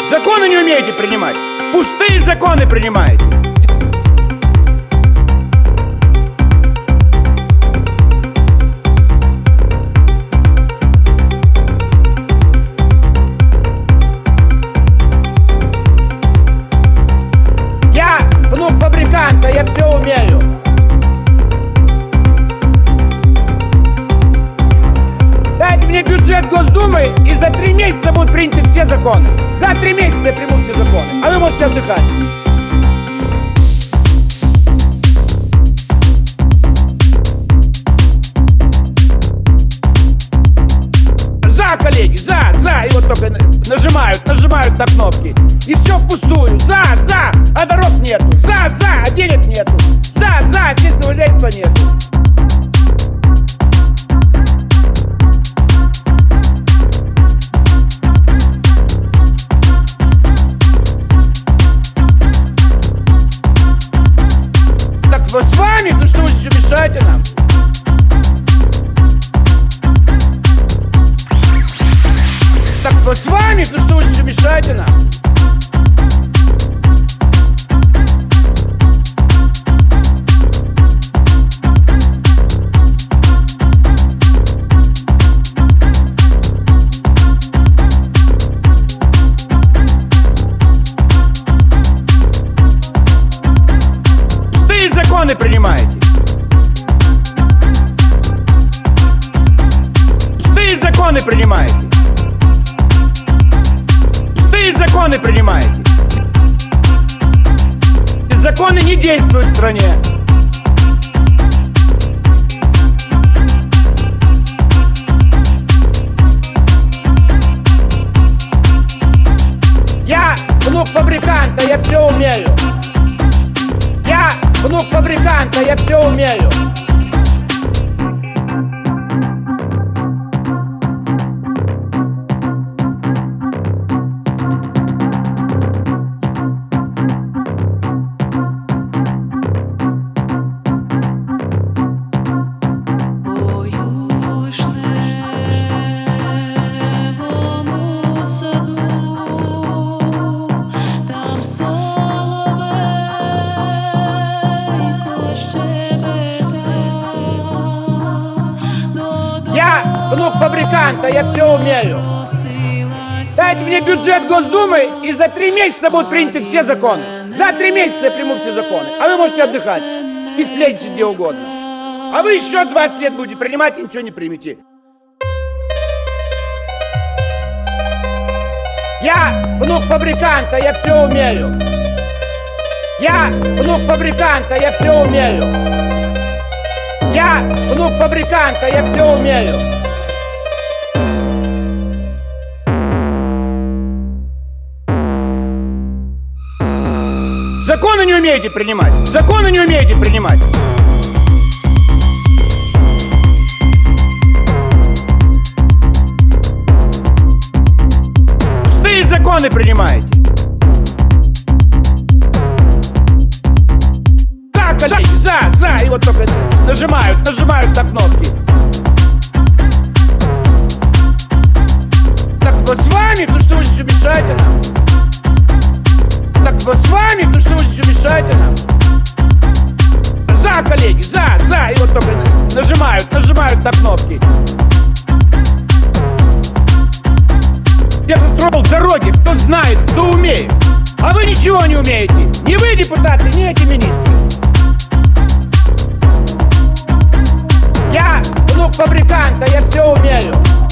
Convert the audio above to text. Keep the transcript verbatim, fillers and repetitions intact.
Законы не умеете принимать. Пустые законы принимаете. Я внук фабриканта, я все умею. Дайте мне бюджет Госдумы, и за три месяца будут приняты все законы. За три месяца я приму все законы, а вы можете отдыхать. За, коллеги, за, за. И вот только нажимают, нажимают на кнопки. И все впустую. За, за, а дорог нету. За, за, а денег нету. За, за, а сельского хозяйства нету. Вот с вами, ну что вы еще мешаете нам? Так вот с вами, ну что вы еще мешаете нам? Законы принимаете. Пустые законы принимаете. Пустые законы принимаете. И законы не действуют в стране. Я внук фабриканта, я все умею. Я внук фабриканта, я все умею. Я внук фабриканта, я все умею. Дайте мне бюджет Госдумы, и за три месяца будут приняты все законы. За три месяца я приму все законы, а вы можете отдыхать и сплетничать где угодно. А вы еще двадцать лет будете принимать и ничего не примете. Я внук фабриканта, я все умею. Я внук фабриканта, я все умею. Я внук фабриканта, я все умею. Законы не умеете принимать. Законы не умеете принимать. Пустые законы принимаете. Так, коллеги, за, за. И вот только нажимают, нажимают на кнопки. Так вот с вами, ну что вы еще мешаете нам? Так вот с вами, ну что вы еще мешаете нам? За, коллеги, за, за. И вот только нажимают, нажимают на кнопки. Я построил дороги, кто знает, кто умеет. А вы ничего не умеете. Ни вы, депутаты, ни эти министры. Я внук фабриканта, я все умею.